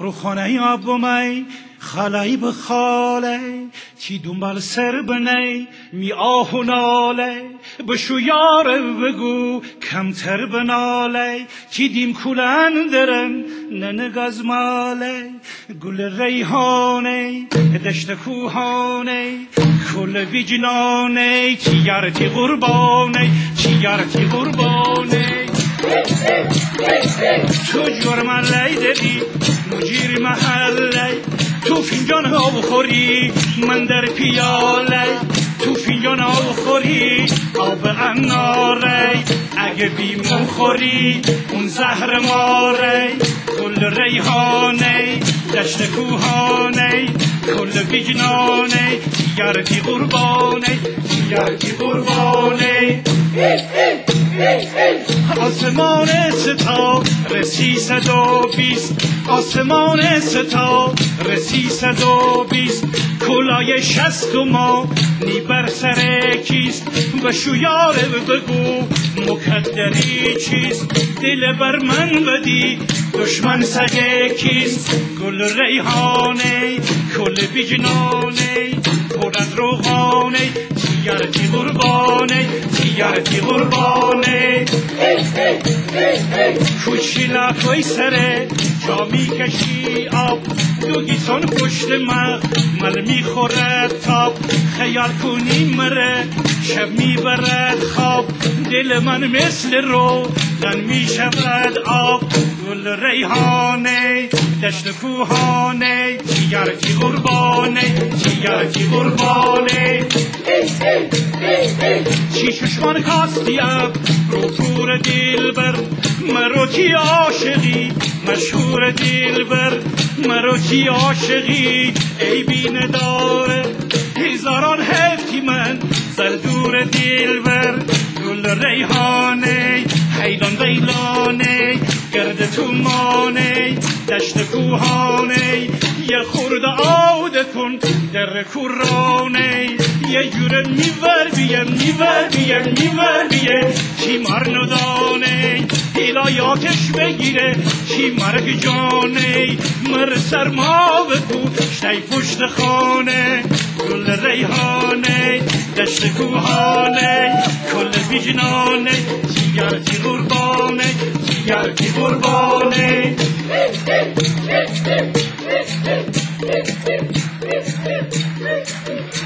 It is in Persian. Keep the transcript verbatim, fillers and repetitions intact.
روخانه آبومی خالای بخاله چی دنبال سر بنی می آه و ناله بشو یار بگو کمتر بناله چی دیم کولن درن ننگاز ماله گل ریحانه دشت کوهانه کل ویجنانه چی یارتی قربانه چی یارتی قربانه تو جرم لیدی مجیر محله تو فنجان ها بخوری من در پیاله تو فنجان ها بخوری آب اناره اگه بیمون خوری اون زهر ماره کل ریحانه دشت کوهانه کل ویجنانه یارتی قربانه یارتی قربانه آسمان ستا رسی صد و بیست آسمان ستا رسی صد و بیست کلای شست و ما نی بر سر کیست و شویاره بگو مکدری چیست دل بر من بدی دشمن سگه کیست گل ریحانه کل بیجنانه پر از روغانه یارتی قربانه یارتی قربانه کوچیلا کوی سره جا میکشی آب دو گیسون پشت مغ مل میخورد تاب خیال کنی مره شب میبرد خواب دل من مثل رو دن میشود آب گل ریحانه دشت کوهانه یارتی قربانه یارتی قربانه چی چشمان کاستیم رو پور دل بر مرو کی عاشقی مشهور دل بر مرو کی عاشقی ای بین داره هزاران هفتی من زلدور دل بر گل ریحانه حیلان ویلانه گرد تومانه دشت کوهانه یه خورده آوده کن در کورانه یه جوره میور بیم میور بیم میور بیم چی مر ندانه هلایاتش بگیره چی مرگ جانه مر سرما بگو شتی پشت خانه گل ریحانه دشت کوهانه کل بیجنانه یارتی قربانه یارتی قربانه Thank you.